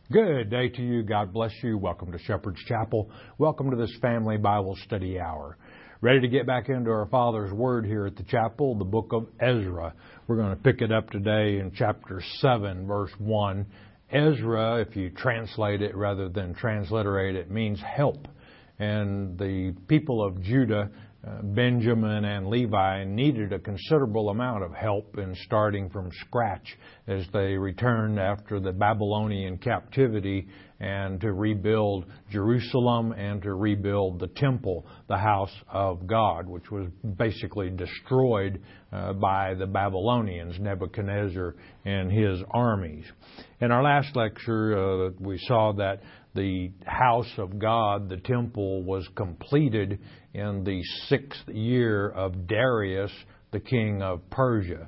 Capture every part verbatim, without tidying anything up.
Good day to you. God bless you. Welcome to Shepherd's Chapel. Welcome to this family Bible study hour. Ready to get back into our Father's Word here at the chapel, the book of Ezra. We're going to pick it up today in chapter seven, verse one. Ezra, if you translate it rather than transliterate it, means help. And the people of Judah, uh, Benjamin and Levi, needed a considerable amount of help in starting from scratch as they returned after the Babylonian captivity and to rebuild Jerusalem and to rebuild the temple, the house of God, which was basically destroyed uh, by the Babylonians, Nebuchadnezzar and his armies. In our last lecture, uh, we saw that the house of God, the temple, was completed in the sixth year of Darius, the king of Persia.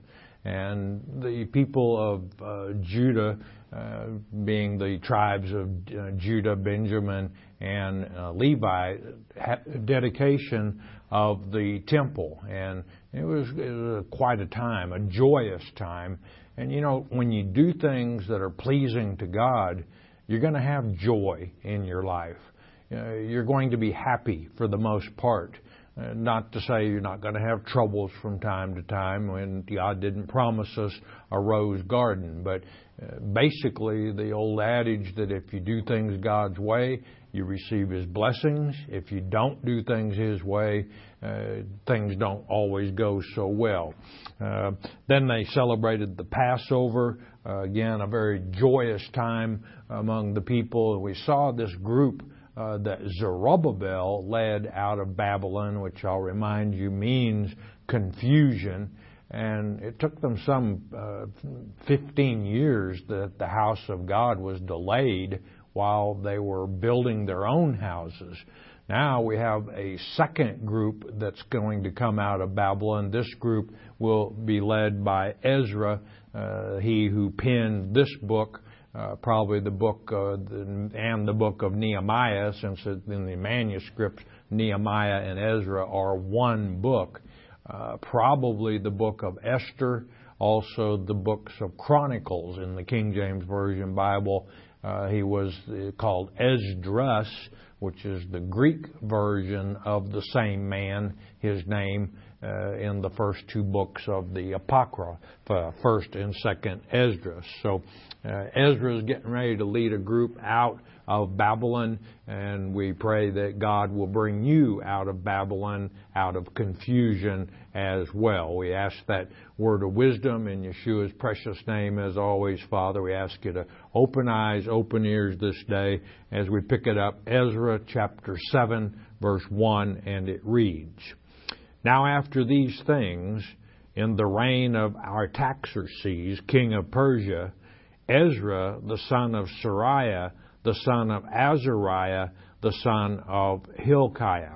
And the people of uh, Judah, uh, being the tribes of uh, Judah, Benjamin, and uh, Levi, had dedication of the temple. And it was, it was quite a time, a joyous time. And you know, when you do things that are pleasing to God, you're going to have joy in your life. Uh, you're going to be happy for the most part. Uh, not to say you're not going to have troubles from time to time when God didn't promise us a rose garden. But uh, basically the old adage that if you do things God's way, you receive His blessings. If you don't do things His way, uh, things don't always go so well. Uh, then they celebrated the Passover. Uh, again, a very joyous time among the people. We saw this group uh, that Zerubbabel led out of Babylon, which I'll remind you means confusion. And it took them some uh, fifteen years that the house of God was delayed while they were building their own houses. Now we have a second group that's going to come out of Babylon. This group will be led by Ezra, uh, he who penned this book, uh, probably the book uh, the, and the book of Nehemiah, since in the manuscript Nehemiah and Ezra are one book. Uh, probably the book of Esther, also the books of Chronicles in the King James Version Bible. Uh, he was called Esdras, which is the Greek version of the same man, his name, uh, in the first two books of the Apocrypha, first and second Esdras. So uh, Ezra is getting ready to lead a group out of Babylon, and we pray that God will bring you out of Babylon, out of confusion as well. We ask that word of wisdom in Yeshua's precious name as always, Father. We ask you to open eyes, open ears this day as we pick it up, Ezra chapter seven, verse one, and it reads, Now after these things, in the reign of Artaxerxes, king of Persia, Ezra, the son of Seraiah, the son of Azariah, the son of Hilkiah.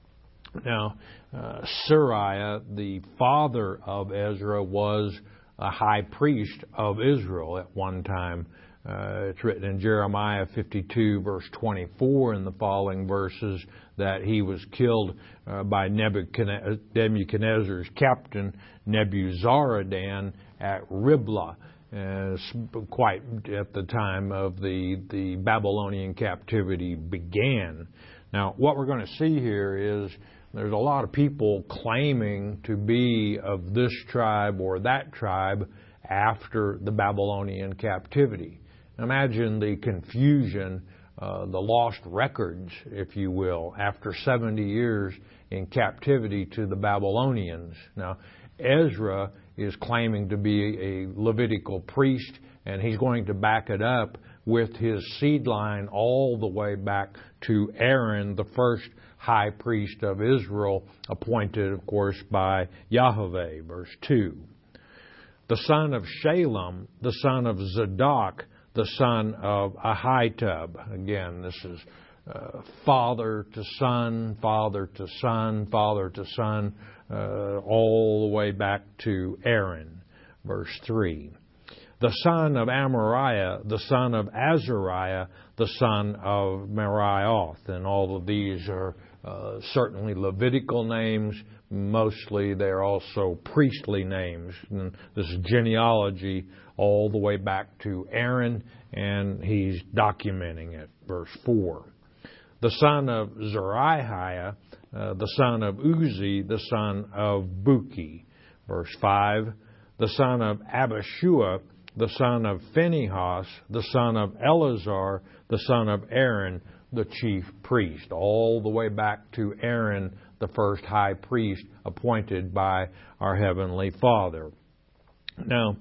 Now, uh, Seraiah, the father of Ezra, was a high priest of Israel at one time. Uh, it's written in Jeremiah fifty-two, verse twenty-four, in the following verses, that he was killed uh, by Nebuchadnezzar's captain, Nebuzaradan, at Riblah. Uh, quite at the time of the, the Babylonian captivity began. Now, what we're going to see here is there's a lot of people claiming to be of this tribe or that tribe after the Babylonian captivity. Imagine the confusion, uh, the lost records, if you will, after seventy years in captivity to the Babylonians. Now, Ezra is claiming to be a Levitical priest, and he's going to back it up with his seed line all the way back to Aaron, the first high priest of Israel, appointed, of course, by Yahweh, verse two. The son of Shalem, the son of Zadok, the son of Ahitub. Again, this is uh, father to son, father to son, father to son, uh, all the way back to Aaron, verse three. The son of Amariah, the son of Azariah, the son of Merioth. And all of these are uh, certainly Levitical names. Mostly they're also priestly names. And this is genealogy all the way back to Aaron, and he's documenting it. Verse four. The son of Zerahiah, uh, the son of Uzi, the son of Buki. Verse five. The son of Abishua, the son of Phinehas, the son of Eleazar, the son of Aaron, the chief priest. All the way back to Aaron, the first high priest appointed by our Heavenly Father. Now,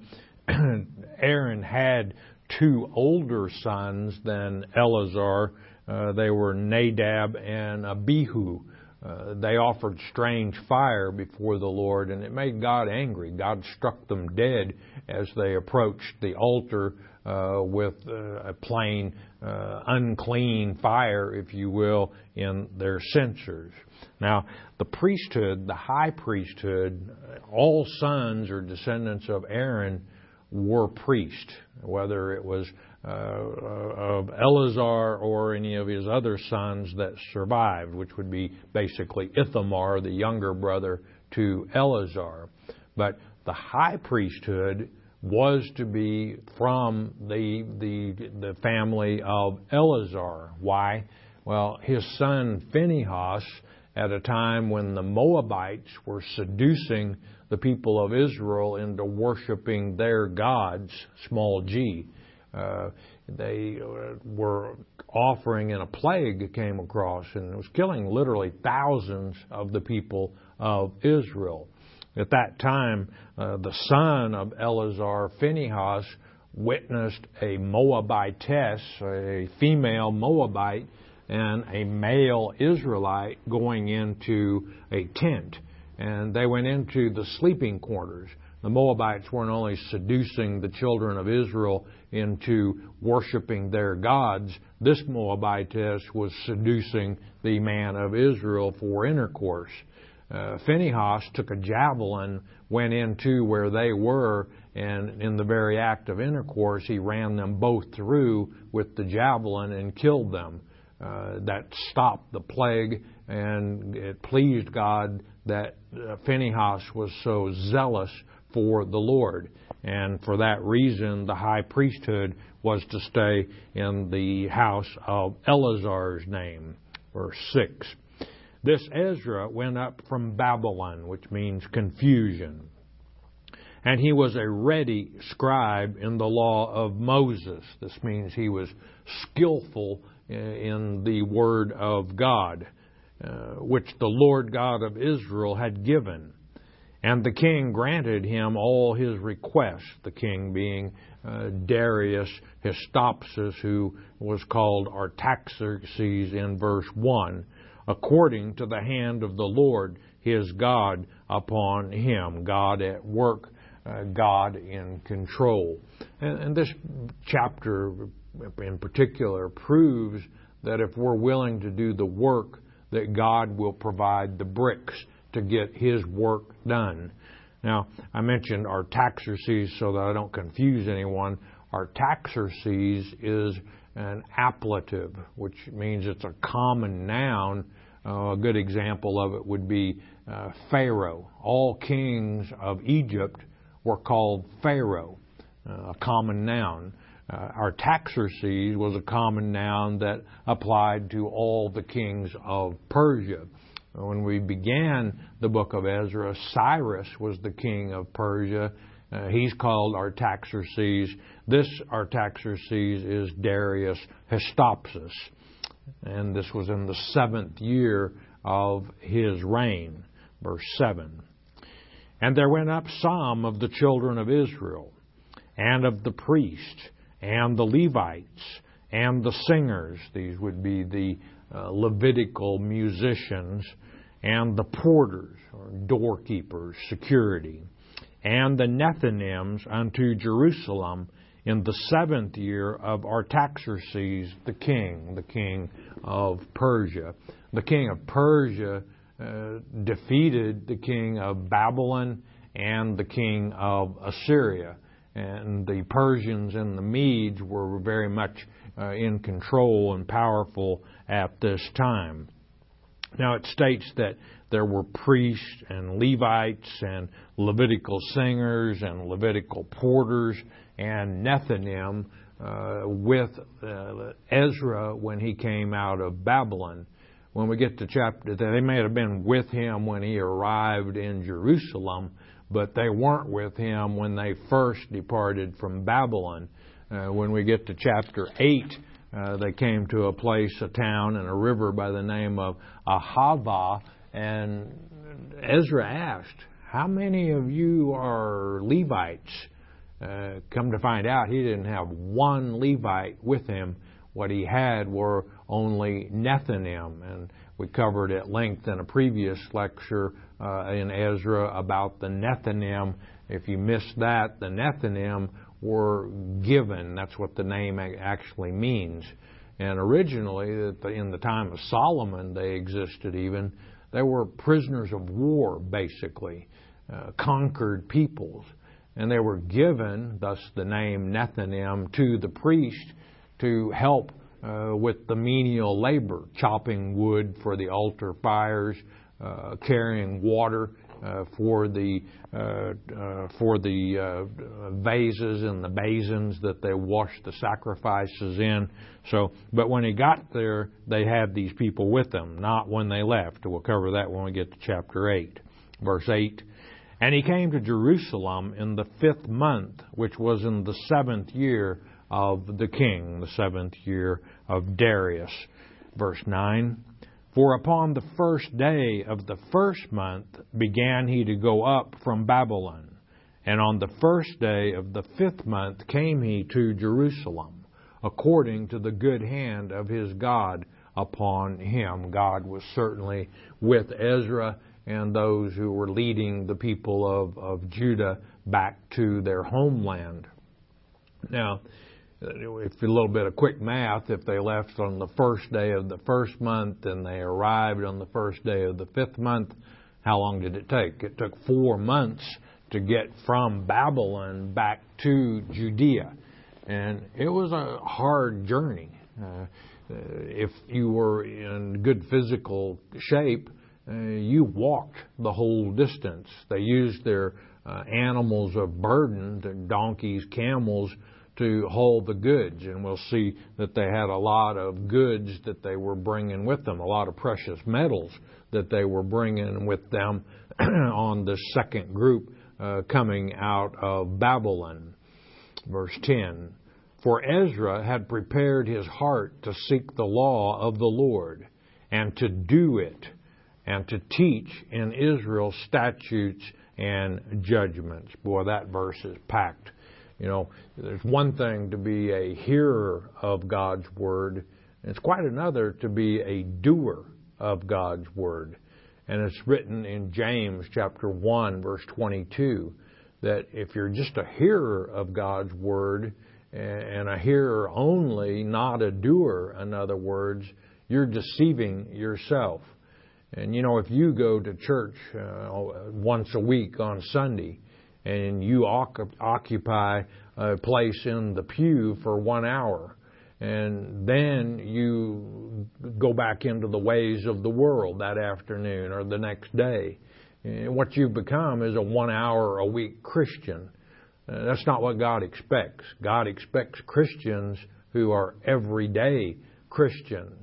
Aaron had two older sons than Eleazar. Uh, they were Nadab and Abihu. Uh, they offered strange fire before the Lord, and it made God angry. God struck them dead as they approached the altar uh, with uh, a plain, uh, unclean fire, if you will, in their censers. Now, the priesthood, the high priesthood, all sons or descendants of Aaron were priests, whether it was uh, of Eleazar or any of his other sons that survived, which would be basically Ithamar, the younger brother to Eleazar. But the high priesthood was to be from the the the family of Eleazar. Why? Well, his son Phinehas, at a time when the Moabites were seducing the people of Israel into worshiping their gods, small g, uh, they uh, were offering, and a plague came across, and it was killing literally thousands of the people of Israel. At that time, uh, the son of Eleazar, Phinehas, witnessed a Moabitess, a female Moabite, and a male Israelite going into a tent. And they went into the sleeping quarters. The Moabites weren't only seducing the children of Israel into worshiping their gods, this Moabitess was seducing the man of Israel for intercourse. Uh, Phinehas took a javelin, went into where they were, and in the very act of intercourse, he ran them both through with the javelin and killed them. Uh, that stopped the plague, and it pleased God that uh, Phinehas was so zealous for the Lord. And for that reason, the high priesthood was to stay in the house of Eleazar's name. Verse six. This Ezra went up from Babylon, which means confusion. And he was a ready scribe in the law of Moses. This means he was skillful in the word of God, uh, which the Lord God of Israel had given. And the king granted him all his requests, the king being uh, Darius Histopsis, who was called Artaxerxes in verse one, according to the hand of the Lord his God upon him. God at work, uh, God in control. And, and this chapter in particular proves that if we're willing to do the work, that God will provide the bricks to get his work done. Now, I mentioned Artaxerxes so that I don't confuse anyone. Artaxerxes is an appellative, which means it's a common noun. Uh, a good example of it would be uh, Pharaoh. All kings of Egypt were called Pharaoh, uh, a common noun. Uh, Artaxerxes was a common noun that applied to all the kings of Persia. When we began the book of Ezra, Cyrus was the king of Persia. Uh, he's called Artaxerxes. This Artaxerxes is Darius Histopsis. And this was in the seventh year of his reign. Verse seven. And there went up some of the children of Israel, and of the priests, and the Levites, and the singers. These would be the uh, Levitical musicians, and the porters, or doorkeepers, security, and the Nethinims unto Jerusalem in the seventh year of Artaxerxes the king, the king of Persia. The king of Persia uh, defeated the king of Babylon and the king of Assyria. And the Persians and the Medes were very much uh, in control and powerful at this time. Now it states that there were priests and Levites and Levitical singers and Levitical porters and Nethinim uh, with uh, Ezra when he came out of Babylon. When we get to chapter, they may have been with him when he arrived in Jerusalem, but they weren't with him when they first departed from Babylon. Uh, when we get to chapter eight, uh, they came to a place, a town, and a river by the name of Ahava, and Ezra asked, "How many of you are Levites?" Uh, come to find out, he didn't have one Levite with him. What he had were only Nethinim, and we covered at length in a previous lecture uh, in Ezra about the Nethinim. If you missed that, the Nethinim were given. That's what the name actually means. And originally, in the time of Solomon, they existed even. They were prisoners of war, basically, uh, conquered peoples. And they were given, thus the name Nethinim, to the priest to help uh, with the menial labor, chopping wood for the altar fires, uh, carrying water uh, for the uh, uh, for the uh, vases and the basins that they washed the sacrifices in. So, but when he got there, they had these people with them, not when they left. We'll cover that when we get to chapter eight, verse eight. And he came to Jerusalem in the fifth month, which was in the seventh year of the king, the seventh year of Darius. Verse nine, for upon the first day of the first month began he to go up from Babylon. And on the first day of the fifth month came he to Jerusalem, according to the good hand of his God upon him. God was certainly with Ezra and those who were leading the people of, of Judah back to their homeland. Now, if a little bit of quick math, if they left on the first day of the first month and they arrived on the first day of the fifth month, how long did it take? It took four months to get from Babylon back to Judea. And it was a hard journey. Uh, if you were in good physical shape, uh, you walked the whole distance. They used their uh, animals of burden, the donkeys, camels, to haul the goods, and we'll see that they had a lot of goods that they were bringing with them, a lot of precious metals that they were bringing with them on the second group uh, coming out of Babylon. Verse ten, for Ezra had prepared his heart to seek the law of the Lord, and to do it, and to teach in Israel statutes and judgments. Boy, that verse is packed. You know, there's one thing to be a hearer of God's Word, and it's quite another to be a doer of God's Word. And it's written in James chapter one, verse twenty-two, that if you're just a hearer of God's Word, and a hearer only, not a doer, in other words, you're deceiving yourself. And, you know, if you go to church uh, once a week on Sunday, and you occupy a place in the pew for one hour, and then you go back into the ways of the world that afternoon or the next day, and what you've become is a one-hour-a-week Christian. Uh, that's not what God expects. God expects Christians who are everyday Christians.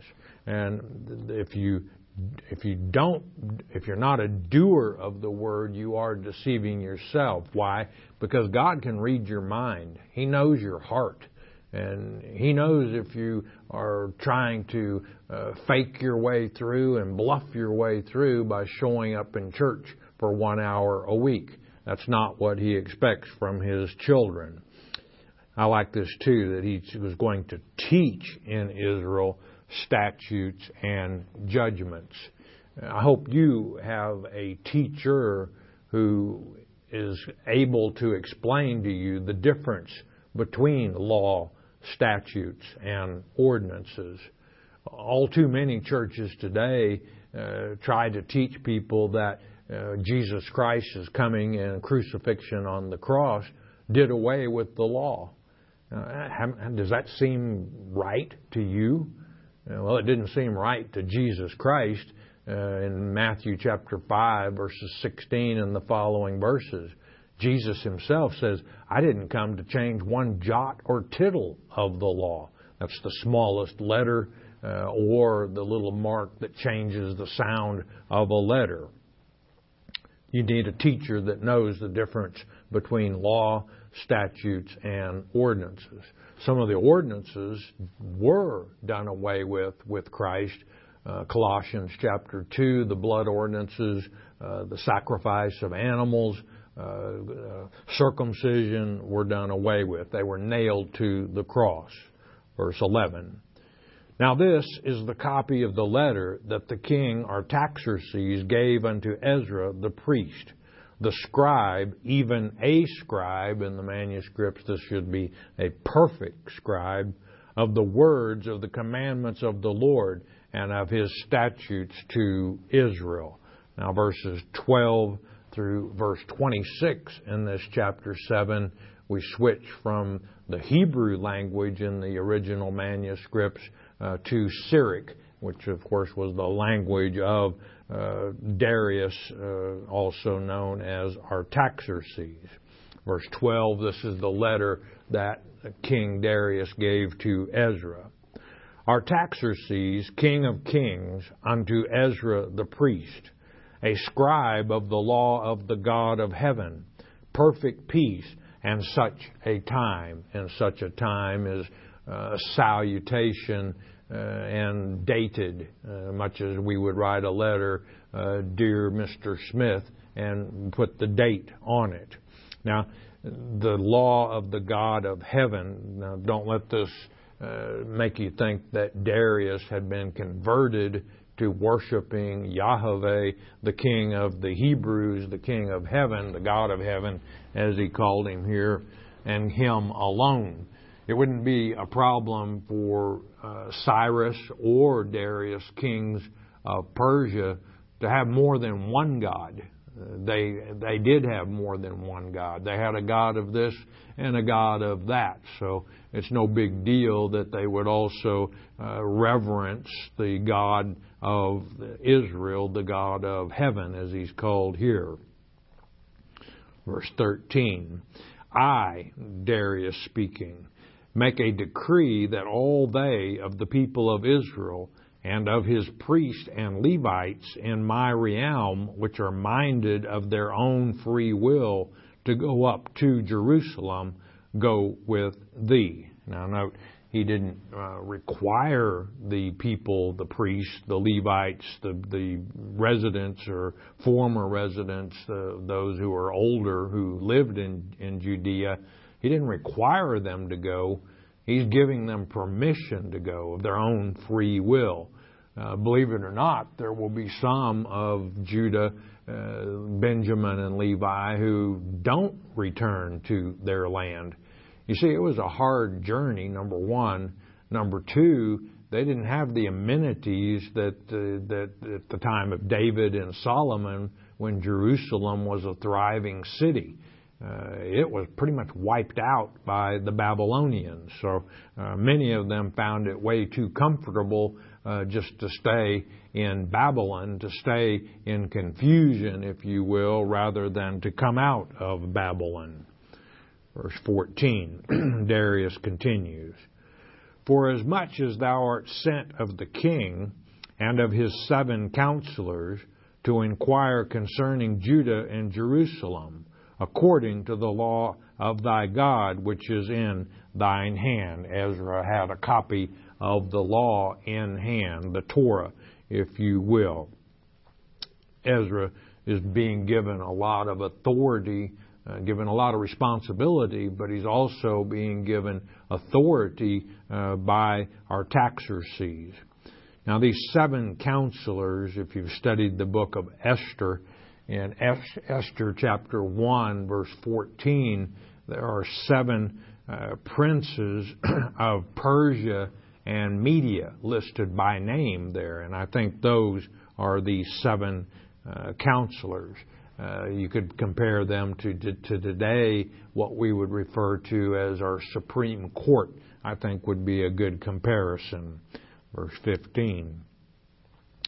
And if you If you don't, if you're not a doer of the Word, you are deceiving yourself. Why? Because God can read your mind. He knows your heart. And He knows if you are trying to uh, fake your way through and bluff your way through by showing up in church for one hour a week. That's not what He expects from His children. I like this too, that He was going to teach in Israel statutes and judgments. I hope you have a teacher who is able to explain to you the difference between law, statutes, and ordinances. All too many churches today uh, try to teach people that uh, Jesus Christ's coming and crucifixion on the cross did away with the law. Uh, does that seem right to you? Well, it didn't seem right to Jesus Christ. uh, in Matthew chapter five, verses sixteen and the following verses. Jesus himself says, I didn't come to change one jot or tittle of the law. That's the smallest letter uh, or the little mark that changes the sound of a letter. You need a teacher that knows the difference between law, statutes, and ordinances. Some of the ordinances were done away with with Christ. Uh, Colossians chapter two, the blood ordinances, uh, the sacrifice of animals, uh, uh, circumcision were done away with. They were nailed to the cross. Verse eleven. Now this is the copy of the letter that the king Artaxerxes gave unto Ezra the priest, the scribe, even a scribe in the manuscripts. This should be a perfect scribe of the words of the commandments of the Lord and of his statutes to Israel. Now verses twelve through verse twenty-six in this chapter seven, we switch from the Hebrew language in the original manuscripts uh, to Syriac, which of course was the language of uh, Darius, uh, also known as Artaxerxes. Verse twelve, this is the letter that King Darius gave to Ezra. Artaxerxes, king of kings, unto Ezra the priest, a scribe of the law of the God of heaven, perfect peace, and such a time. And such a time is uh, a salutation uh, and dated, uh, much as we would write a letter, uh, Dear Mister Smith, and put the date on it. Now, the law of the God of heaven, now don't let this uh, make you think that Darius had been converted to worshiping Yahweh, the King of the Hebrews, the King of heaven, the God of heaven, as he called him here, and him alone. It wouldn't be a problem for uh, Cyrus or Darius, kings of Persia, to have more than one God. Uh, they they did have more than one God. They had a God of this and a God of that. So it's no big deal that they would also uh, reverence the God of Israel, the God of heaven, as he's called here. Verse thirteen, I, Darius speaking, make a decree that all they of the people of Israel and of his priests and Levites in my realm, which are minded of their own free will to go up to Jerusalem, go with thee. Now note, he didn't uh, require the people, the priests, the Levites, the, the residents or former residents, uh, those who are older who lived in, in Judea. He didn't require them to go. He's giving them permission to go of their own free will. Uh, believe it or not, there will be some of Judah, uh, Benjamin, and Levi who don't return to their land. You see, it was a hard journey, number one. Number two, they didn't have the amenities that, uh, that at the time of David and Solomon, when Jerusalem was a thriving city. Uh, it was pretty much wiped out by the Babylonians. So uh, many of them found it way too comfortable uh, just to stay in Babylon, to stay in confusion, if you will, rather than to come out of Babylon. Verse fourteen, Darius continues, For as much as thou art sent of the king and of his seven counselors to inquire concerning Judah and Jerusalem, according to the law of thy God, which is in thine hand. Ezra had a copy of the law in hand, the Torah, if you will. Ezra is being given a lot of authority, uh, given a lot of responsibility, but he's also being given authority uh, by Artaxerxes. Now, these seven counselors, if you've studied the book of Esther, in Esther chapter one, verse fourteen, there are seven uh, princes of Persia and Media listed by name there, and I think those are the seven uh, counselors. Uh, you could compare them to, to, to today, what we would refer to as our Supreme Court, I think would be a good comparison. Verse fifteen.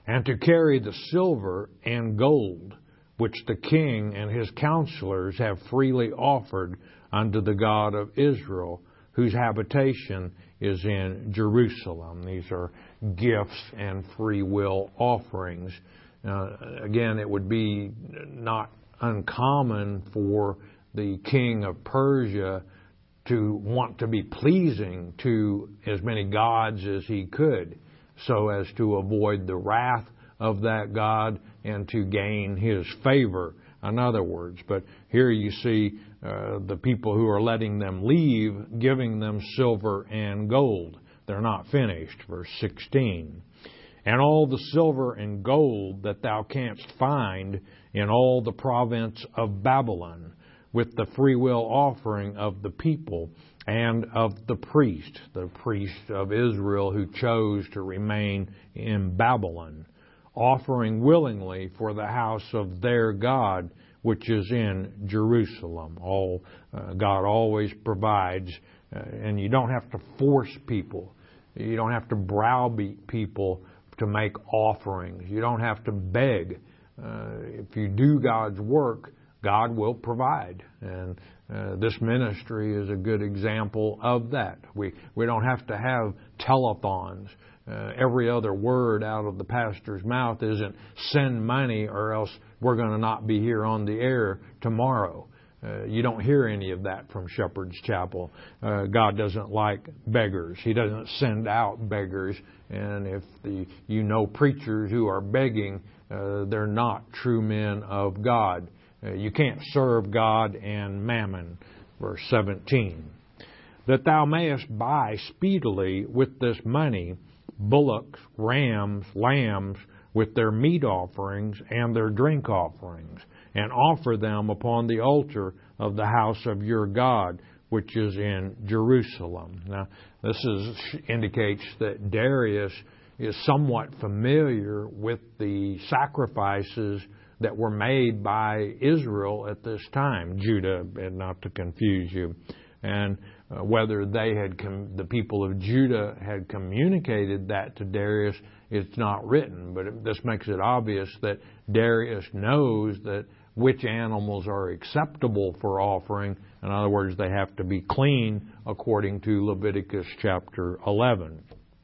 and to carry the silver and gold, which the king and his counselors have freely offered unto the God of Israel, whose habitation is in Jerusalem. These are gifts and free will offerings. Uh, again, it would be not uncommon for the king of Persia to want to be pleasing to as many gods as he could, so as to avoid the wrath of that god and to gain his favor, in other words. But here you see uh, the people who are letting them leave, giving them silver and gold. They're not finished. Verse sixteen. And all the silver and gold that thou canst find in all the province of Babylon, with the freewill offering of the people and of the priest, the priest of Israel who chose to remain in Babylon, offering willingly for the house of their God, which is in Jerusalem. All uh, God always provides, uh, and you don't have to force people. You don't have to browbeat people to make offerings. You don't have to beg. Uh, if you do God's work, God will provide. And uh, this ministry is a good example of that. We we don't have to have telethons. Uh, every other word out of the pastor's mouth isn't send money or else we're going to not be here on the air tomorrow. Uh, you don't hear any of that from Shepherd's Chapel. Uh, God doesn't like beggars. He doesn't send out beggars. And if the you know preachers who are begging, uh, they're not true men of God. Uh, you can't serve God and mammon. Verse seventeen. That thou mayest buy speedily with this money bullocks, rams, lambs, with their meat offerings and their drink offerings, and offer them upon the altar of the house of your God, which is in Jerusalem. Now, this is, indicates that Darius is somewhat familiar with the sacrifices that were made by Israel at this time, Judah, and not to confuse you. And uh, whether they had, com- the people of Judah had communicated that to Darius, it's not written. But it, this makes it obvious that Darius knows that which animals are acceptable for offering. In other words, they have to be clean according to Leviticus chapter eleven.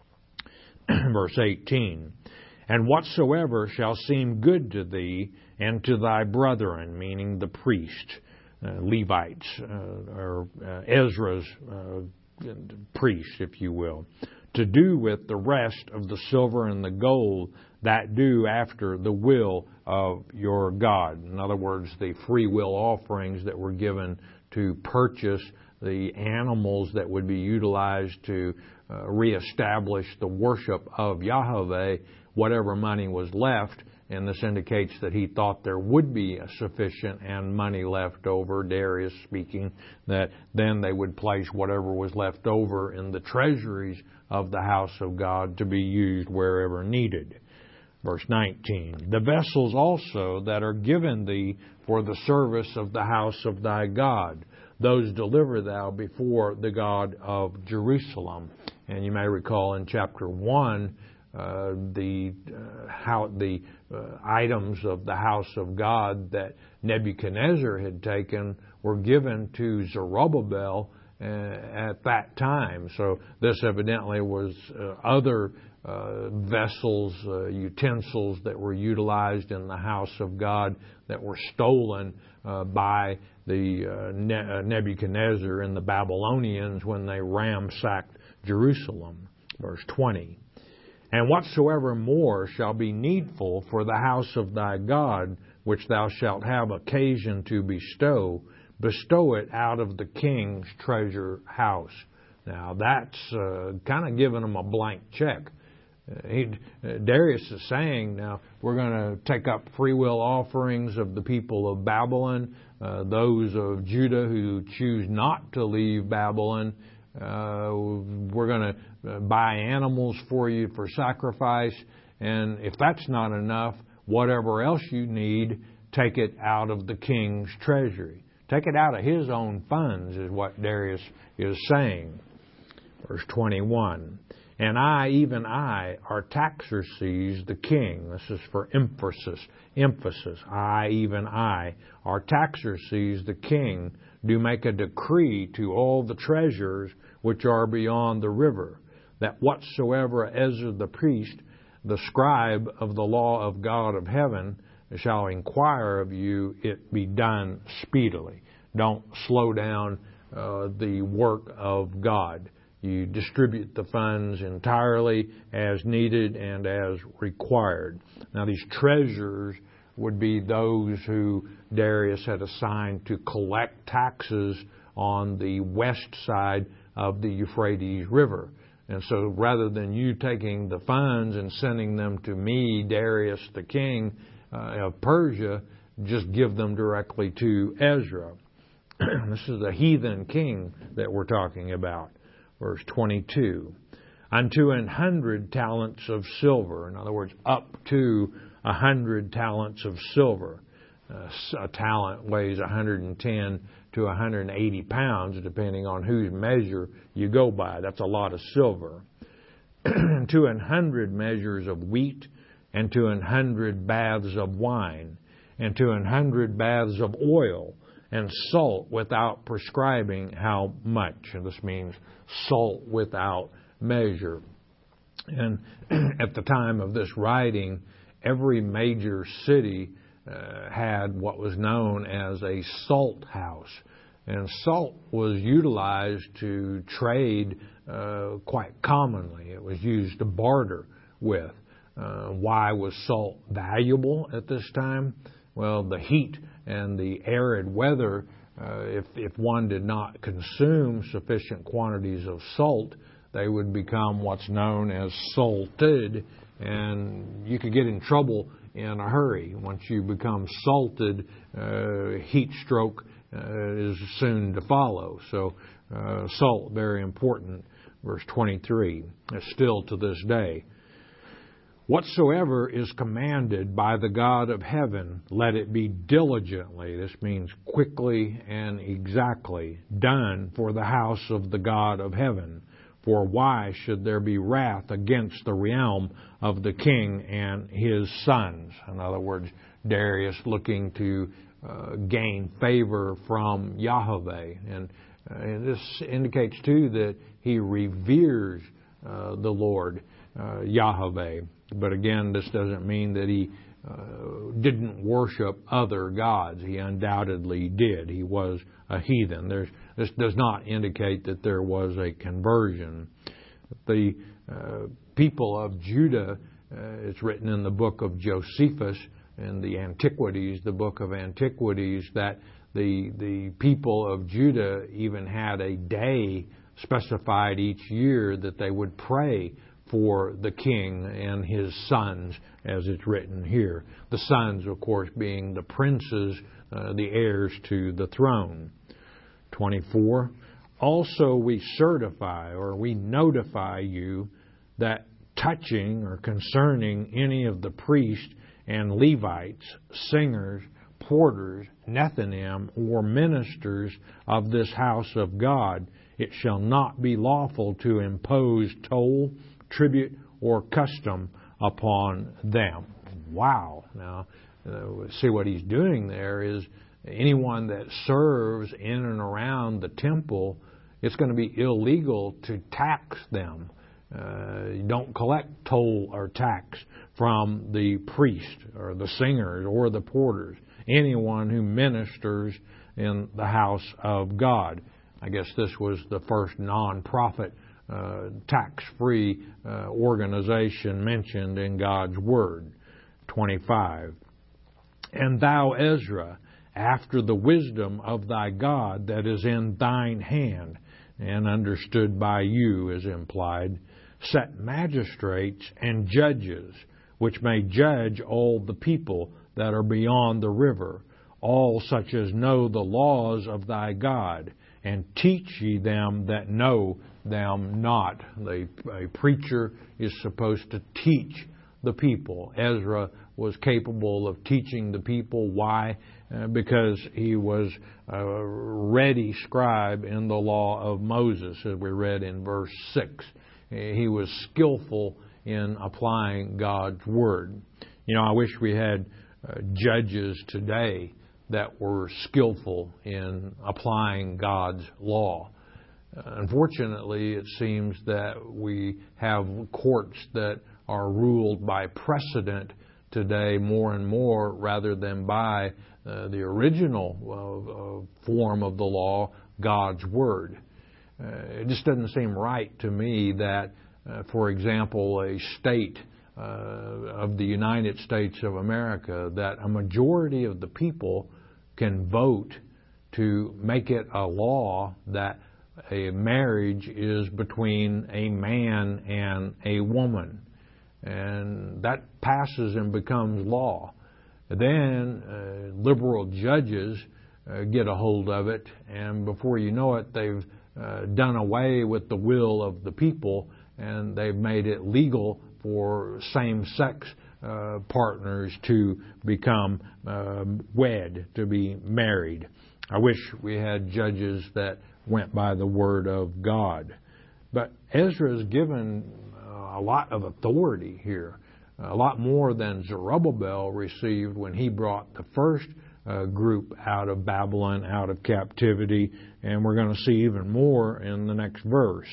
Verse eighteen. And whatsoever shall seem good to thee and to thy brethren, meaning the priest, uh, Levites, uh, or uh, Ezra's uh, priest, if you will, to do with the rest of the silver and the gold that do after the will of your God. In other words, the free will offerings that were given to purchase the animals that would be utilized to uh, reestablish the worship of Yahweh, whatever money was left, and this indicates that he thought there would be a sufficient and money left over, Darius speaking, that then they would place whatever was left over in the treasuries of the house of God to be used wherever needed. Verse nineteen, the vessels also that are given thee for the service of the house of thy God, those deliver thou before the God of Jerusalem. And you may recall in chapter one, uh, the uh, how the uh, items of the house of God that Nebuchadnezzar had taken were given to Zerubbabel uh, at that time. So this evidently was uh, other Uh, vessels, uh, utensils that were utilized in the house of God that were stolen uh, by the uh, ne- uh, Nebuchadnezzar and the Babylonians when they ransacked Jerusalem. Verse twenty. And whatsoever more shall be needful for the house of thy God, which thou shalt have occasion to bestow, bestow it out of the king's treasure house. Now that's uh, kind of giving them a blank check. Uh, he, uh, Darius is saying, now, we're going to take up free will offerings of the people of Babylon, uh, those of Judah who choose not to leave Babylon. Uh, we're going to buy animals for you for sacrifice. And if that's not enough, whatever else you need, take it out of the king's treasury. Take it out of his own funds is what Darius is saying. Verse twenty-one. And I, even I, Artaxerxes the king, this is for emphasis, emphasis, I, even I, Artaxerxes the king, do make a decree to all the treasures which are beyond the river, that whatsoever Ezra the priest, the scribe of the law of God of heaven, shall inquire of you, it be done speedily. Don't slow down uh, the work of God. You distribute the funds entirely as needed and as required. Now, these treasures would be those who Darius had assigned to collect taxes on the west side of the Euphrates River. And so rather than you taking the funds and sending them to me, Darius the king uh, of Persia, just give them directly to Ezra. This is a heathen king that we're talking about. Verse twenty-two, unto an hundred talents of silver. In other words, up to a hundred talents of silver. Uh, a talent weighs one hundred ten to one hundred eighty pounds, depending on whose measure you go by. That's a lot of silver. And to an hundred measures of wheat, and to an hundred baths of wine, and to an hundred baths of oil, and salt without prescribing how much. And this means salt without measure. And at the time of this writing, every major city uh, had what was known as a salt house. And salt was utilized to trade uh, quite commonly. It was used to barter with. Uh, why was salt valuable at this time? Well, the heat and the arid weather, uh, if, if one did not consume sufficient quantities of salt, they would become what's known as salted, and you could get in trouble in a hurry. Once you become salted, uh, heat stroke uh, is soon to follow. So uh, salt, very important. Verse twenty-three, still to this day. Whatsoever is commanded by the God of heaven, let it be diligently, this means quickly and exactly, done for the house of the God of heaven. For why should there be wrath against the realm of the king and his sons? In other words, Darius looking to uh, gain favor from Yahweh. And, uh, and this indicates, too, that he reveres uh, the Lord, uh, Yahweh. But again, this doesn't mean that he uh, didn't worship other gods. He undoubtedly did. He was a heathen. There's, this does not indicate that there was a conversion. The uh, people of Judah, uh, it's written in the book of Josephus, in the Antiquities, the book of Antiquities, that the, the people of Judah even had a day specified each year that they would pray for the king and his sons, as it's written here. The sons, of course, being the princes, uh, the heirs to the throne. twenty-four, also we certify or we notify you that touching or concerning any of the priests and Levites, singers, porters, Nethinim, or ministers of this house of God, it shall not be lawful to impose toll, tribute, or custom upon them. Wow. Now, uh, see what he's doing there is anyone that serves in and around the temple, it's going to be illegal to tax them. Uh, you don't collect toll or tax from the priest or the singers or the porters, anyone who ministers in the house of God. I guess this was the first non-profit Uh, tax-free uh, organization mentioned in God's Word. twenty-five. And thou, Ezra, after the wisdom of thy God that is in thine hand, and understood by you is implied, set magistrates and judges, which may judge all the people that are beyond the river, all such as know the laws of thy God, and teach ye them that know them not. The, a preacher is supposed to teach the people. Ezra was capable of teaching the people. Why? Uh, because he was a ready scribe in the law of Moses, as we read in verse six. he was skillful in applying God's Word. You know, I wish we had uh, judges today that were skillful in applying God's law. Uh, unfortunately, it seems that we have courts that are ruled by precedent today more and more rather than by uh, the original uh, uh, form of the law, God's Word. Uh, it just doesn't seem right to me that, uh, for example, a state uh, of the United States of America, that a majority of the people can vote to make it a law that a marriage is between a man and a woman. And that passes and becomes law. Then uh, liberal judges uh, get a hold of it, and before you know it, they've uh, done away with the will of the people, and they've made it legal for same-sex uh, partners to become uh, wed, to be married. I wish we had judges that went by the Word of God. But Ezra is given a lot of authority here, a lot more than Zerubbabel received when he brought the first uh, group out of Babylon, out of captivity, and we're going to see even more in the next verse.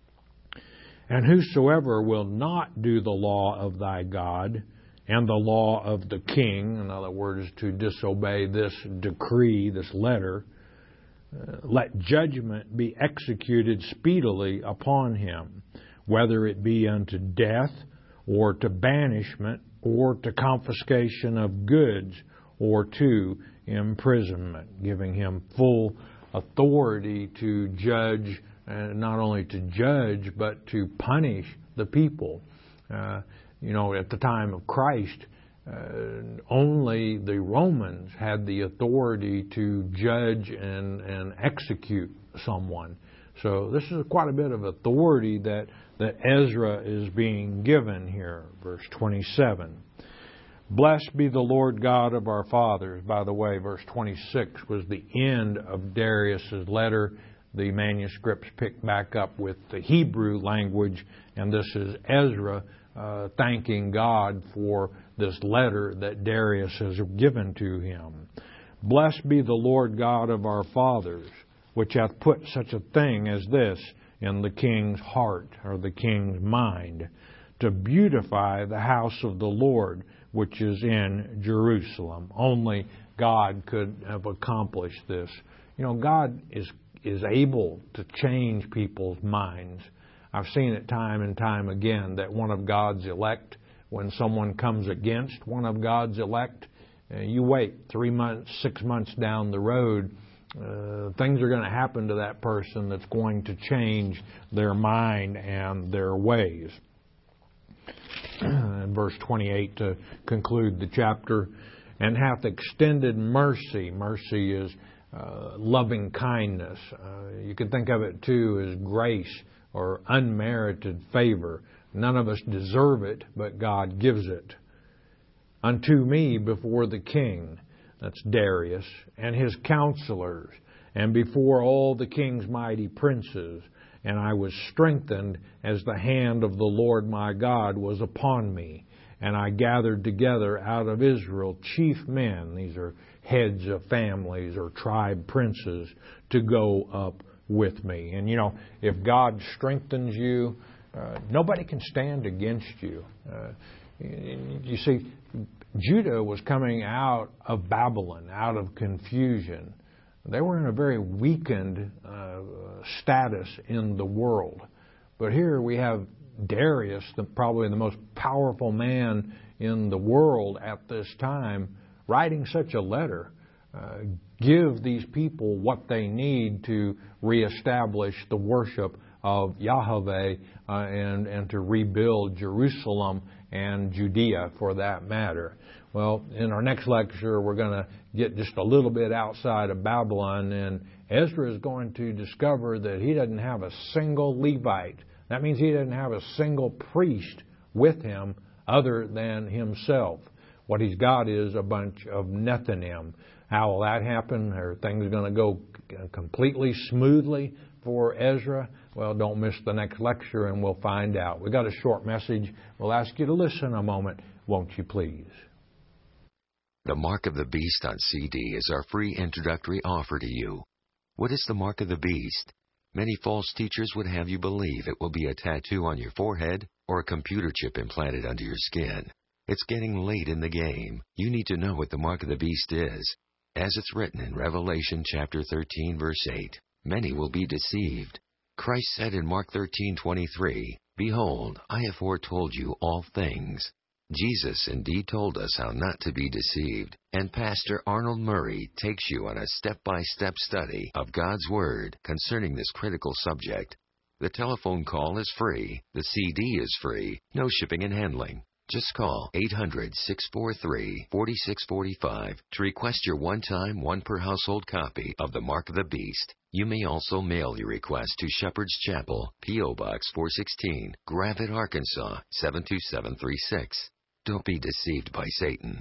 And whosoever will not do the law of thy God and the law of the king, in other words, to disobey this decree, this letter, uh, let judgment be executed speedily upon him, whether it be unto death, or to banishment, or to confiscation of goods, or to imprisonment, giving him full authority to judge, and not only to judge, but to punish the people. Uh, you know, at the time of Christ, uh, only the Romans had the authority to judge and, and execute someone. So this is quite a bit of authority that, that Ezra is being given here. Verse twenty-seven. Blessed be the Lord God of our fathers. By the way, verse twenty-six was the end of Darius's letter. The manuscripts pick back up with the Hebrew language, and this is Ezra uh, thanking God for this letter that Darius has given to him. Blessed be the Lord God of our fathers, which hath put such a thing as this in the king's heart, or the king's mind, to beautify the house of the Lord, which is in Jerusalem. Only God could have accomplished this. You know, God is is able to change people's minds. I've seen it time and time again that one of God's elect, when someone comes against one of God's elect, uh, you wait three months, six months down the road, Uh, things are going to happen to that person that's going to change their mind and their ways. In verse twenty-eight, to conclude the chapter, and hath extended mercy. Mercy is uh, loving kindness. Uh, you can think of it too as grace or unmerited favor. None of us deserve it, but God gives it. Unto me before the king, that's Darius, and his counselors, and before all the king's mighty princes. And I was strengthened as the hand of the Lord my God was upon me. And I gathered together out of Israel chief men, these are heads of families or tribe princes, to go up with me. And you know, if God strengthens you, uh, nobody can stand against you. Uh, you see, Judah was coming out of Babylon, out of confusion. They were in a very weakened uh, status in the world. But here we have Darius, the, probably the most powerful man in the world at this time, writing such a letter. Uh, give these people what they need to reestablish the worship of Yahweh uh, and, and to rebuild Jerusalem and Judea for that matter. Well, in our next lecture, we're going to get just a little bit outside of Babylon, and Ezra is going to discover that he doesn't have a single Levite. That means he doesn't have a single priest with him other than himself. What he's got is a bunch of Nethinim. How will that happen? Are things going to go completely smoothly for Ezra? Well, don't miss the next lecture and we'll find out. We got a short message. We'll ask you to listen a moment, won't you please? The Mark of the Beast on C D is our free introductory offer to you. What is the Mark of the Beast? Many false teachers would have you believe it will be a tattoo on your forehead or a computer chip implanted under your skin. It's getting late in the game. You need to know what the Mark of the Beast is. As it's written in Revelation chapter thirteen, verse eight, many will be deceived. Christ said in Mark thirteen twenty-three, "Behold, I have foretold you all things." Jesus indeed told us how not to be deceived, and Pastor Arnold Murray takes you on a step-by-step study of God's Word concerning this critical subject. The telephone call is free. The C D is free. No shipping and handling. Just call eight hundred, six four three, four six four five to request your one-time, one-per-household copy of The Mark of the Beast. You may also mail your request to Shepherd's Chapel, P O Box four sixteen, Gravette, Arkansas, seven two seven three six. Don't be deceived by Satan.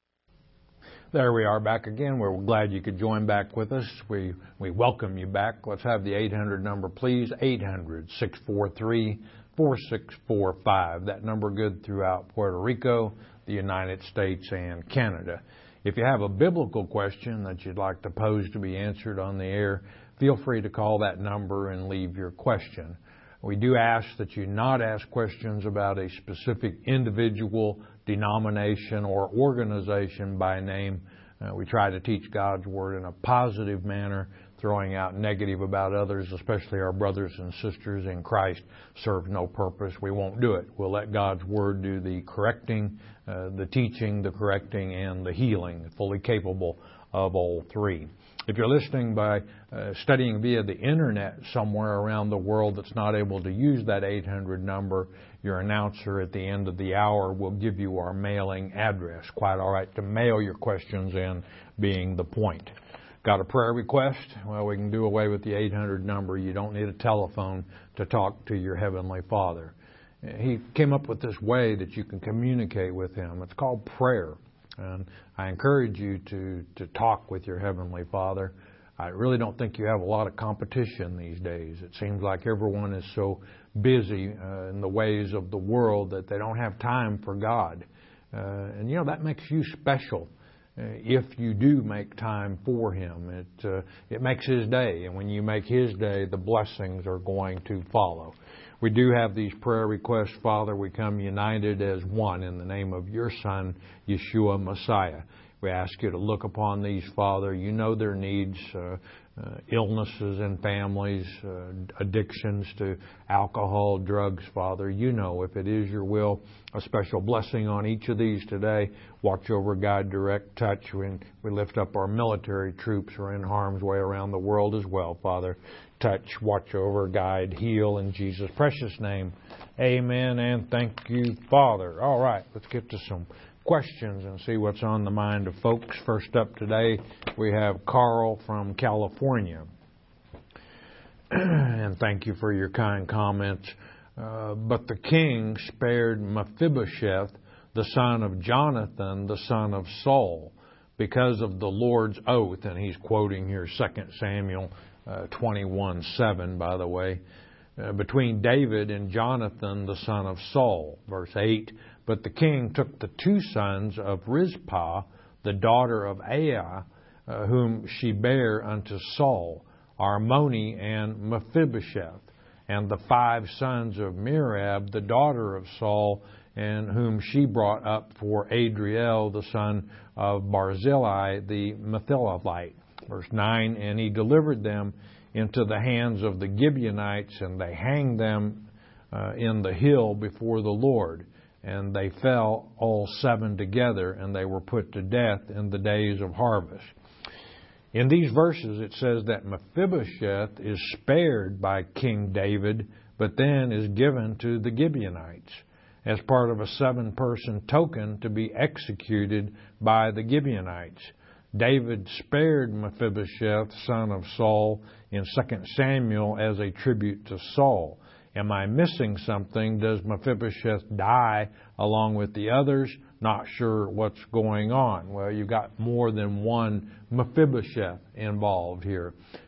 There we are back again. We're glad you could join back with us. We we welcome you back. Let's have the eight hundred number, please. eight hundred, six four three, four six four five. That number good throughout Puerto Rico, the United States, and Canada. If you have a biblical question that you'd like to pose to be answered on the air, feel free to call that number and leave your question. We do ask that you not ask questions about a specific individual, denomination, or organization by name. Uh, we try to teach God's Word in a positive manner, throwing out negative about others, especially our brothers and sisters in Christ, serve no purpose. We won't do it. We'll let God's Word do the correcting, uh, the teaching, the correcting, and the healing, fully capable of all three. If you're listening by uh, studying via the internet somewhere around the world that's not able to use that eight hundred number, your announcer at the end of the hour will give you our mailing address. Quite all right to mail your questions in, being the point. Got a prayer request? Well, we can do away with the eight hundred number. You don't need a telephone to talk to your Heavenly Father. He came up with this way that you can communicate with Him. It's called prayer. And I encourage you to, to talk with your Heavenly Father. I really don't think you have a lot of competition these days. It seems like everyone is so busy uh, in the ways of the world that they don't have time for God. Uh, and, you know, that makes you special. Uh, if you do make time for Him, it uh, it makes His day. And when you make His day, the blessings are going to follow. We do have these prayer requests, Father. We come united as one in the name of your Son, Yeshua Messiah. We ask you to look upon these, Father. You know their needs, uh, uh, illnesses in families, uh, addictions to alcohol, drugs, Father. You know, if it is your will, a special blessing on each of these today. Watch over, guide, direct, touch. When we lift up our military troops who are in harm's way around the world as well, Father. Touch, watch over, guide, heal in Jesus' precious name. Amen, and thank you, Father. All right, let's get to some questions and see what's on the mind of folks. First up today, we have Carl from California. And thank you for your kind comments. Uh, but the king spared Mephibosheth, the son of Jonathan, the son of Saul, because of the Lord's oath. And he's quoting here Second Samuel uh, twenty-one seven, by the way. Uh, between David and Jonathan, the son of Saul. Verse eight, but the king took the two sons of Rizpah, the daughter of Aiah, uh, whom she bare unto Saul, Armoni and Mephibosheth, and the five sons of Merab, the daughter of Saul, and whom she brought up for Adriel, the son of Barzillai, the Methelite. Verse nine, and he delivered them into the hands of the Gibeonites, and they hanged them uh, in the hill before the Lord. And they fell all seven together, and they were put to death in the days of harvest. In these verses, it says that Mephibosheth is spared by King David, but then is given to the Gibeonites as part of a seven-person token to be executed by the Gibeonites. David spared Mephibosheth, son of Saul, in Second Samuel as a tribute to Saul. Am I missing something? Does Mephibosheth die along with the others? Not sure what's going on. Well, you've got more than one Mephibosheth involved here.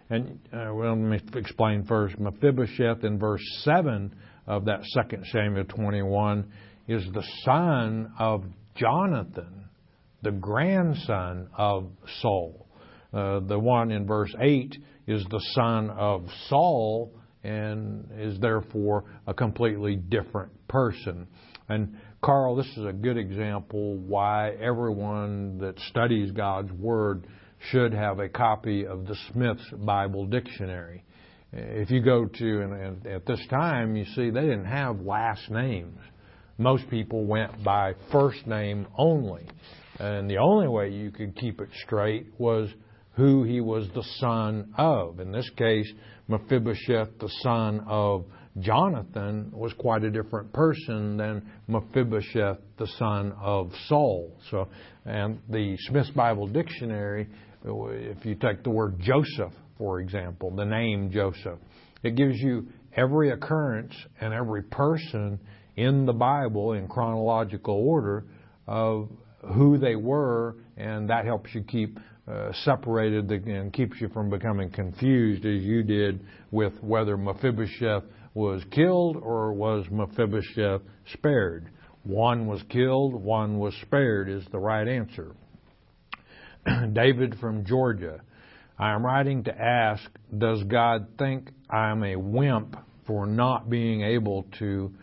And uh, well, let me explain first. Mephibosheth in verse seven of that Second Samuel twenty-one is the son of Jonathan, the grandson of Saul. Uh, the one in verse eight is the son of Saul and is therefore a completely different person. And Carl, this is a good example why everyone that studies God's Word should have a copy of the Smith's Bible Dictionary. If you go to, and at this time, you see they didn't have last names. Most people went by first name only. And the only way you could keep it straight was who he was the son of. In this case, Mephibosheth, the son of Jonathan, was quite a different person than Mephibosheth, the son of Saul. So, and the Smith's Bible Dictionary, if you take the word Joseph, for example, the name Joseph, it gives you every occurrence and every person in the Bible in chronological order of who they were, and that helps you keep uh, separated and keeps you from becoming confused as you did with whether Mephibosheth was killed or was Mephibosheth spared. One was killed, one was spared is the right answer. David from Georgia. I am writing to ask, does God think I am a wimp for not being able to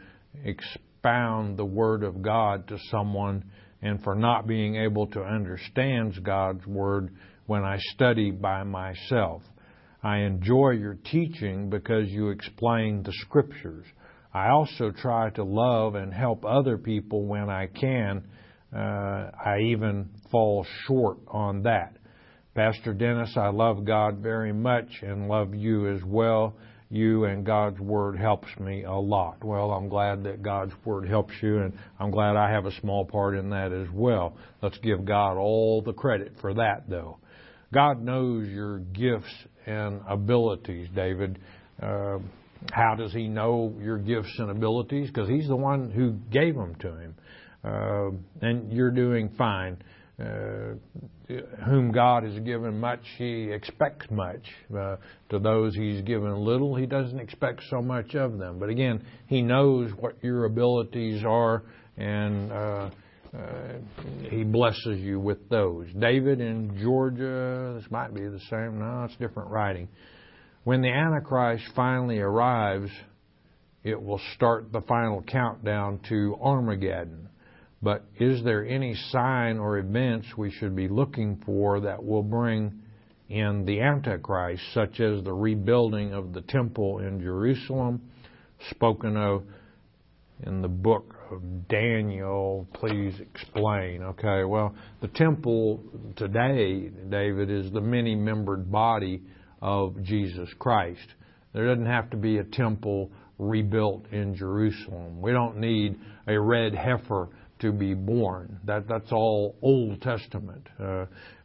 expound the Word of God to someone and for not being able to understand God's Word when I study by myself? I enjoy your teaching because you explain the Scriptures. I also try to love and help other people when I can. Uh, I even fall short on that. Pastor Dennis, I love God very much and love you as well. You and God's Word helps me a lot. Well, I'm glad that God's Word helps you, and I'm glad I have a small part in that as well. Let's give God all the credit for that, though. God knows your gifts and abilities, David. Uh, how does He know your gifts and abilities? Because He's the one who gave them to him. Uh, and you're doing fine. Uh, whom God has given much, He expects much. Uh, to those He's given little, He doesn't expect so much of them. But again, He knows what your abilities are, and uh, uh, He blesses you with those. David in Georgia, this might be the same. No, it's different writing. When the Antichrist finally arrives, it will start the final countdown to Armageddon. But is there any sign or events we should be looking for that will bring in the Antichrist, such as the rebuilding of the temple in Jerusalem, spoken of in the book of Daniel? Please explain. Okay, well, the temple today, David, is the many-membered body of Jesus Christ. There doesn't have to be a temple rebuilt in Jerusalem. We don't need a red heifer to be born. That that's all Old Testament. Uh, uh,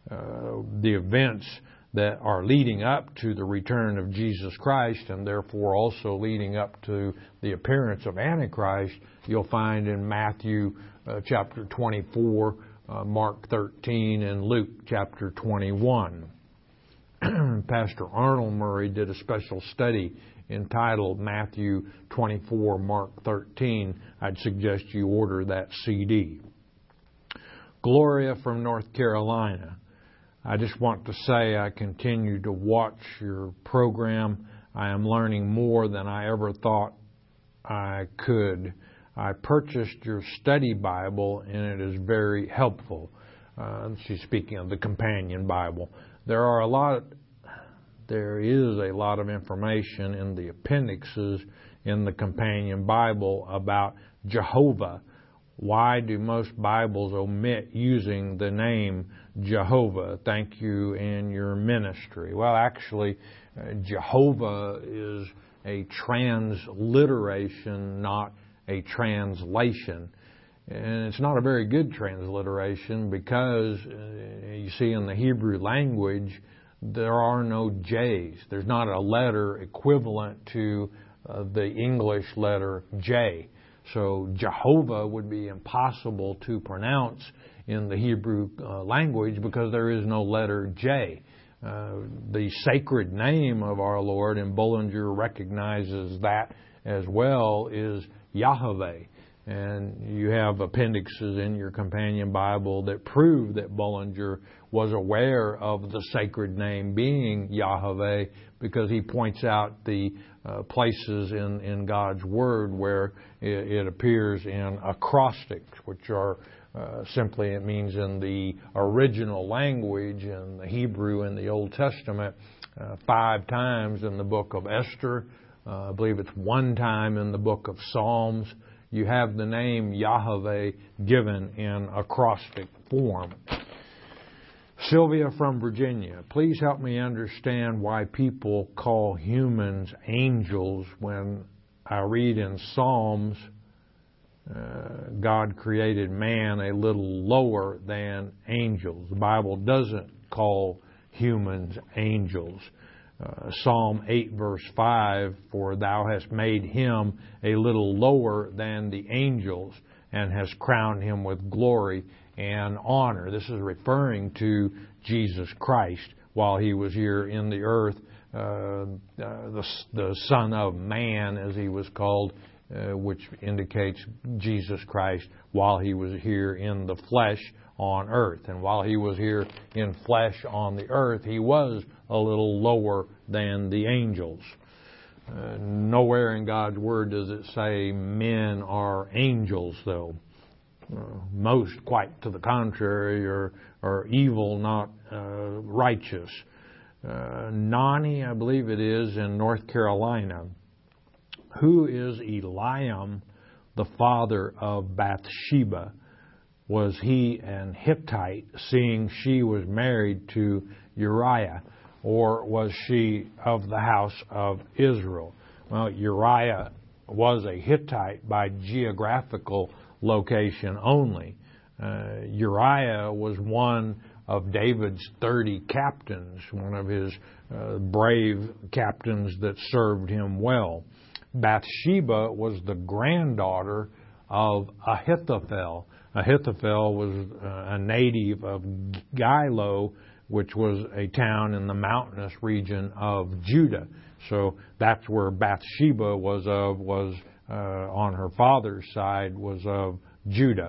the events that are leading up to the return of Jesus Christ, and therefore also leading up to the appearance of Antichrist, you'll find in Matthew uh, chapter twenty-four, uh, Mark thirteen, and Luke chapter twenty-one. Pastor Arnold Murray did a special study entitled Matthew twenty-four, Mark thirteen. I'd suggest you order that C D. Gloria from North Carolina. I just want to say I continue to watch your program. I am learning more than I ever thought I could. I purchased your study Bible, and it is very helpful. Uh, she's speaking of the companion Bible. There are a lot, there is a lot of information in the appendixes in the companion Bible about Jehovah. Why do most Bibles omit using the name Jehovah? Thank you in your ministry. Well, actually, uh, Jehovah is a transliteration, not a translation. And it's not a very good transliteration because, uh, you see, in the Hebrew language, there are no J's. There's not a letter equivalent to uh, the English letter J. So Jehovah would be impossible to pronounce in the Hebrew uh, language because there is no letter J. Uh, the sacred name of our Lord, and Bullinger recognizes that as well, is Yahweh. And you have appendixes in your companion Bible that prove that Bullinger was aware of the sacred name being Yahweh, because he points out the uh, places in, in God's Word where it, it appears in acrostics, which are uh, simply, it means in the original language, in the Hebrew in the Old Testament, uh, five times in the book of Esther. Uh, I believe it's one time in the book of Psalms. You have the name Yahweh given in acrostic form. Sylvia from Virginia, please help me understand why people call humans angels when I read in Psalms, uh, God created man a little lower than angels. The Bible doesn't call humans angels. Uh, Psalm eight verse five, for thou hast made him a little lower than the angels and hast crowned him with glory and honor. This is referring to Jesus Christ while he was here in the earth, uh, uh, the, the Son of Man, as he was called, uh, which indicates Jesus Christ while he was here in the flesh on earth. And while he was here in flesh on the earth, he was a little lower than the angels. Uh, nowhere in God's Word does it say men are angels, though. Uh, most, quite to the contrary, are, are evil, not uh, righteous. Uh, Nani, I believe it is, in North Carolina. Who is Eliam, the father of Bathsheba? Was he an Hittite, seeing she was married to Uriah? Or was she of the house of Israel? Well, Uriah was a Hittite by geographical location only. Uh, Uriah was one of David's thirty captains, one of his uh, brave captains that served him well. Bathsheba was the granddaughter of Ahithophel. Ahithophel was uh, a native of Gilo, which was a town in the mountainous region of Judah. So that's where Bathsheba was of, was uh, on her father's side, was of Judah.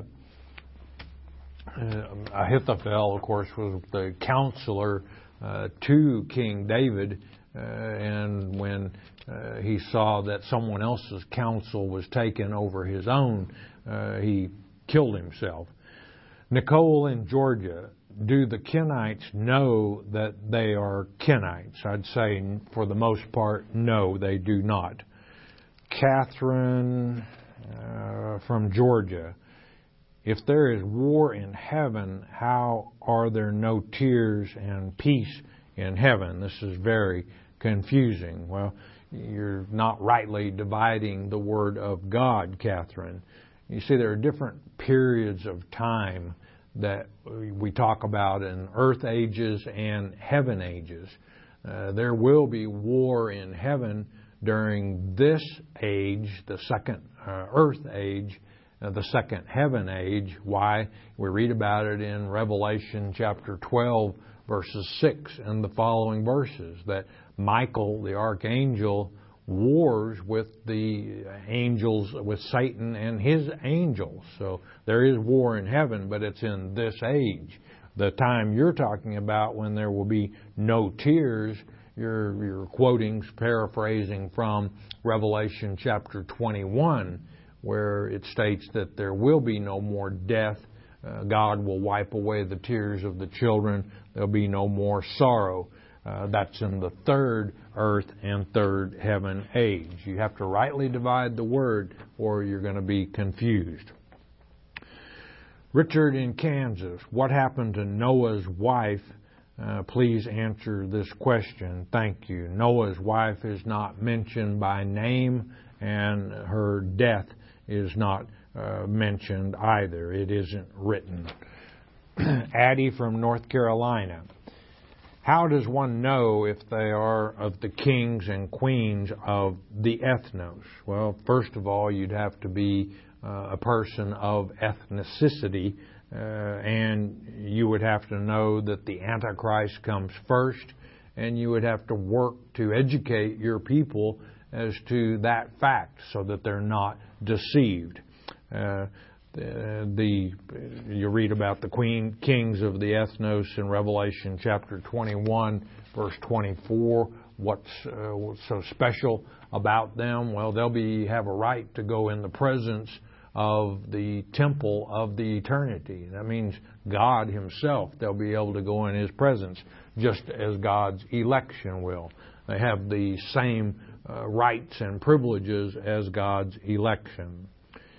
Uh, Ahithophel, of course, was the counselor uh, to King David, uh, and when uh, he saw that someone else's counsel was taken over his own, uh, he killed himself. Nicole in Georgia, do the Kenites know that they are Kenites? I'd say for the most part, no, they do not. Catherine uh, from Georgia, if there is war in heaven, how are there no tears and peace in heaven? This is very confusing. Well, you're not rightly dividing the Word of God, Catherine. You see, there are different periods of time that we talk about in earth ages and heaven ages. Uh, there will be war in heaven during this age, the second uh, earth age, uh, the second heaven age. Why? We read about it in Revelation chapter twelve, verses six and the following verses, that Michael, the archangel, wars with the angels, with Satan and his angels. So there is war in heaven, but it's in this age. The time you're talking about when there will be no tears, you're, you're quoting, paraphrasing from Revelation chapter twenty-one, where it states that there will be no more death. Uh, God will wipe away the tears of the children. There'll be no more sorrow. Uh, that's in the third earth and third heaven age. You have to rightly divide the word or you're going to be confused. Richard in Kansas, what happened to Noah's wife? Uh, please answer this question. Thank you. Noah's wife is not mentioned by name, and her death is not uh, mentioned either. It isn't written. Addie from North Carolina. How does one know if they are of the kings and queens of the ethnos? Well, first of all, you'd have to be uh, a person of ethnicity, uh, and you would have to know that the Antichrist comes first, and you would have to work to educate your people as to that fact so that they're not deceived. Uh, the, the you read about the queen kings of the ethnos in Revelation chapter twenty-one, verse twenty-four. What's, uh, what's so special about them? Well, they'll be have a right to go in the presence of the temple of the eternity. That means God Himself. They'll be able to go in His presence, just as God's election will. They have the same uh, rights and privileges as God's election.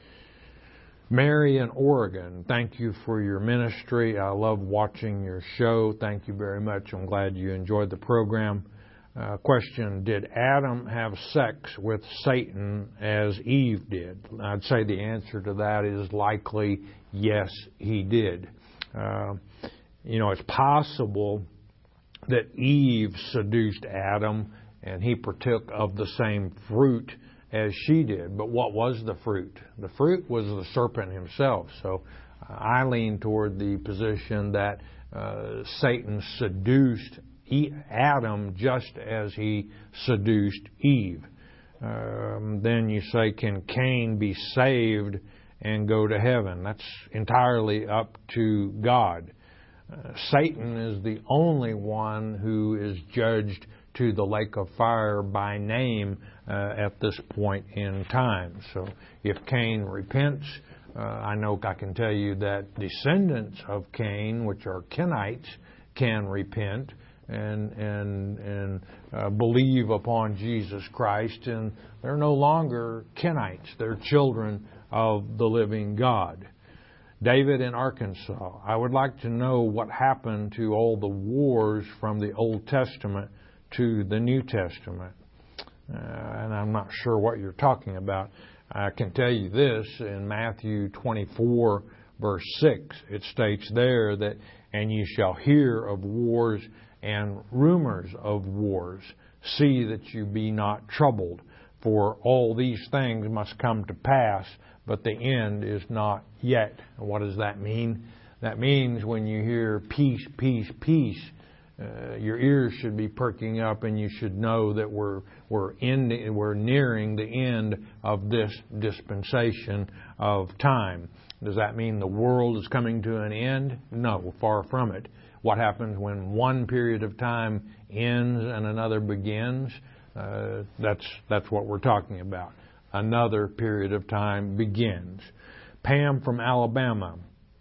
Mary in Oregon, thank you for your ministry. I love watching your show. Thank you very much. I'm glad you enjoyed the program. Uh, question, did Adam have sex with Satan as Eve did? I'd say the answer to that is likely yes, he did. Uh, you know, it's possible that Eve seduced Adam and he partook of the same fruit as she did. But what was the fruit? The fruit was the serpent himself. So uh, I lean toward the position that uh, Satan seduced Adam just as he seduced Eve. Um, then you say, can Cain be saved and go to heaven? That's entirely up to God. Uh, Satan is the only one who is judged to the lake of fire by name uh, at this point in time. So if Cain repents, uh, I know I can tell you that descendants of Cain, which are Kenites, can repent and and and uh, believe upon Jesus Christ, and they're no longer Kenites. They're children of the living God. David in Arkansas, I would like to know what happened to all the wars from the Old Testament to the New Testament. Uh, and I'm not sure what you're talking about. I can tell you this, in Matthew twenty-four, verse six, it states there that, and you shall hear of wars and rumors of wars. See that you be not troubled, for all these things must come to pass, but the end is not yet. And what does that mean? That means when you hear peace, peace, peace, uh, your ears should be perking up, and you should know that we're we're in we're nearing the end of this dispensation of time. Does that mean the world is coming to an end? No, far from it. What happens when one period of time ends and another begins? Uh, that's that's what we're talking about. Another period of time begins. Pam from Alabama.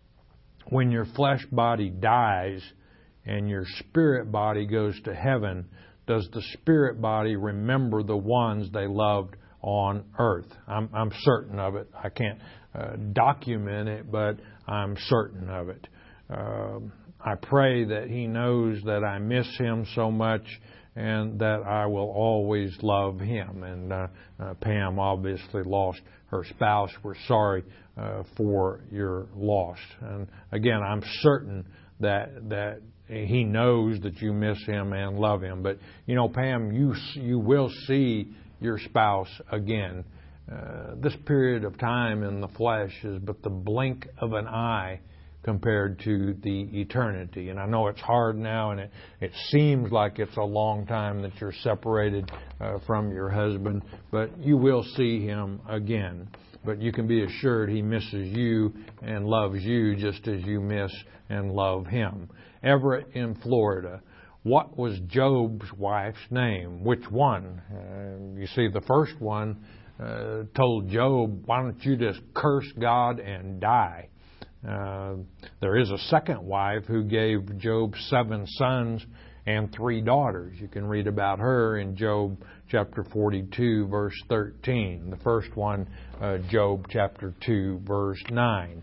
When your flesh body dies and your spirit body goes to heaven, does the spirit body remember the ones they loved on earth? I'm, I'm certain of it. I can't uh, document it, but I'm certain of it. Um, I pray that he knows that I miss him so much and that I will always love him. And uh, uh, Pam obviously lost her spouse. We're sorry uh, for your loss. And again, I'm certain that that he knows that you miss him and love him. But you know, Pam, you you will see your spouse again. Uh, this period of time in the flesh is but the blink of an eye compared to the eternity. And I know it's hard now, and it, it seems like it's a long time that you're separated uh, from your husband, but you will see him again. But you can be assured he misses you and loves you just as you miss and love him. Everett in Florida. What was Job's wife's name? Which one? Uh, you see, the first one uh, told Job, why don't you just curse God and die? Uh, there is a second wife who gave Job seven sons and three daughters. You can read about her in Job chapter forty-two, verse thirteen. The first one, uh, Job chapter two, verse nine.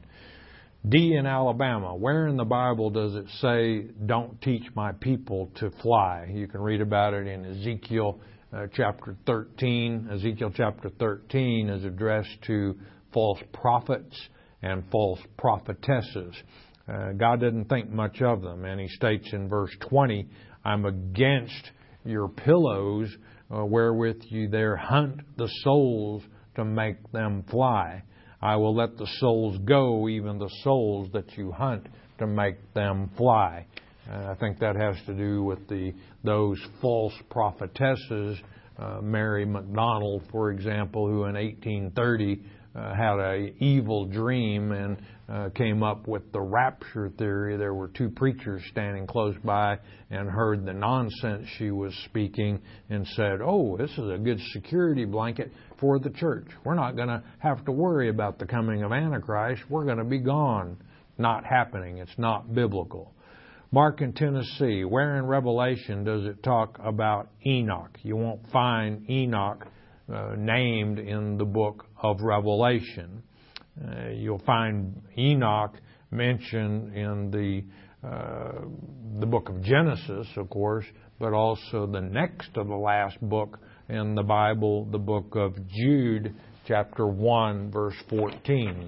D in Alabama. Where in the Bible does it say, don't teach my people to fly? You can read about it in Ezekiel uh, chapter thirteen. Ezekiel chapter thirteen is addressed to false prophets and false prophetesses. Uh, God didn't think much of them, and he states in verse twenty, I'm against your pillows uh, wherewith you there hunt the souls to make them fly. I will let the souls go, even the souls that you hunt to make them fly. Uh, I think that has to do with the those false prophetesses, uh, Mary MacDonald, for example, who in eighteen thirty uh, had an evil dream and uh, came up with the rapture theory. There were two preachers standing close by and heard the nonsense she was speaking and said, "Oh, this is a good security blanket for the church. We're not going to have to worry about the coming of Antichrist. We're going to be gone." Not happening. It's not biblical. Mark in Tennessee, where in Revelation does it talk about Enoch? You won't find Enoch uh, named in the book of Revelation. Uh, you'll find Enoch mentioned in the uh, the book of Genesis, of course, but also the next to the last book in the Bible, the book of Jude, chapter one, verse fourteen.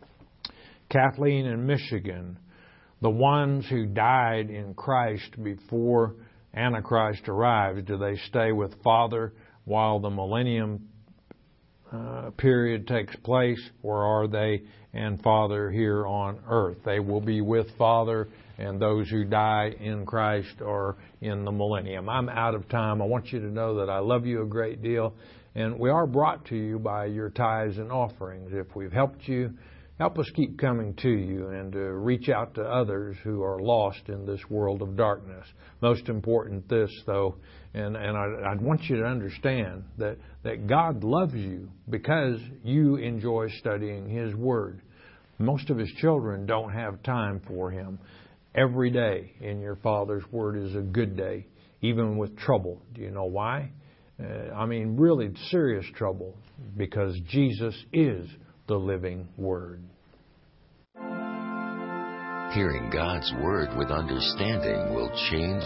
Kathleen in Michigan, the ones who died in Christ before Antichrist arrives, do they stay with Father while the millennium uh, period takes place, or are they and Father here on earth? They will be with Father, and those who die in Christ are in the millennium. I'm out of time. I want you to know that I love you a great deal, and we are brought to you by your tithes and offerings. If we've helped you, help us keep coming to you and to reach out to others who are lost in this world of darkness. Most important this, though, and, and I, I want you to understand that, that God loves you because you enjoy studying His Word. Most of His children don't have time for Him. Every day in your Father's Word is a good day, even with trouble. Do you know why? Uh, I mean, really serious trouble, because Jesus is the living Word. Hearing God's Word with understanding will change